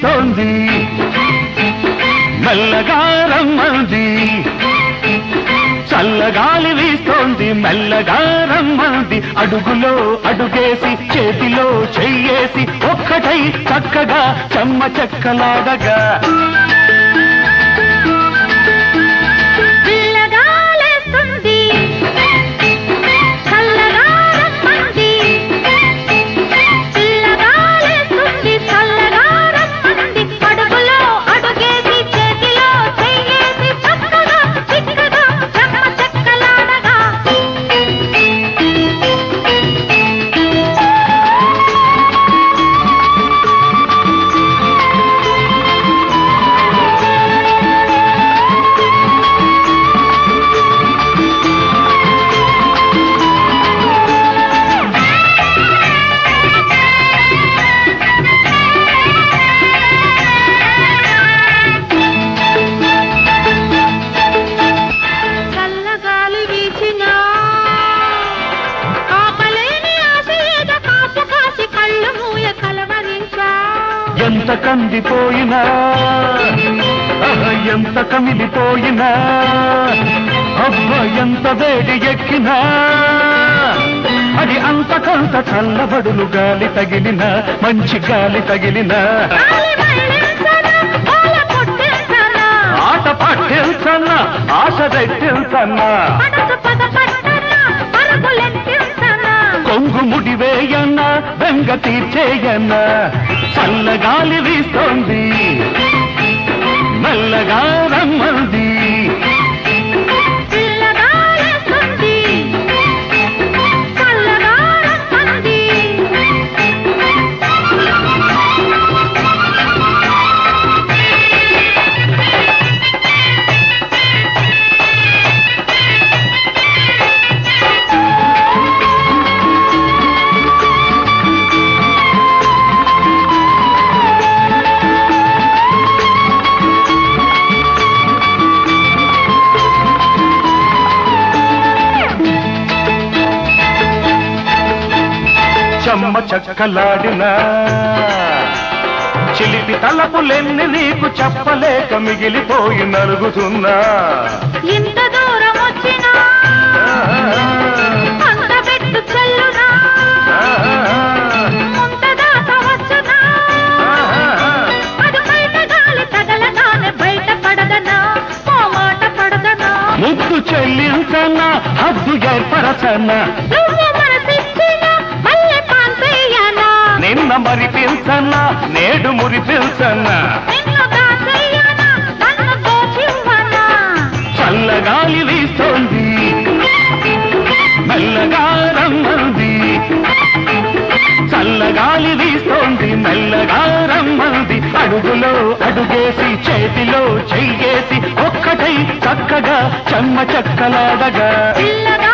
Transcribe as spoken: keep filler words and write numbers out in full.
వీస్తోంది మెల్లగా రమ్మంది చల్లగాలి వీస్తోంది మెల్లగా రమ్మంది అడుగులో అడుగేసి చేతిలో చెయ్యేసి ఒక్కటై చక్కగా చెమ్మ చెక్కలాడగా ఎంత కందిపోయినా ఎంత కమిలిపోయినా అబ్బ ఎంత వేడి ఎక్కినా అది అంతకంత చల్లబడులు గాలి తగిలిన మంచి గాలి తగిలిన ఆట పట్టించన్న ఆశ రెట్టించన్న కొంగు ముడివేయన్న బెంగ తీర్చేయన్న చల్లగాలి వీస్తోంది మెల్లగా రమ్మంది చెమ్మ చక్కలాడిన చిలిపి తలపులెన్ని నీకు చెప్పలేక మిగిలిపోయి నలుగుతున్నా ఇంత దూరం వచ్చినా అంత పెట్టు చెల్లునా ముంతదాకా వచ్చునా అది బయట గాలి తగలగానే బయట పడదనా ఓ మాట పడదనా ముద్దు చెల్లించన్నా హద్దు ఏర్పరచన్నా నిన్న మరి పిల్చన్నా నేడు మురి పిల్చన్నా చల్లగాలి వీస్తోంది మెల్లగా రమ్మంది చల్లగాలి వీస్తోంది మెల్లగా రమ్మంది అడుగులో అడుగేసి చేతిలో చెయ్యేసి ఒక్కటై చక్కగా చెమ్మ చెక్కలాడగా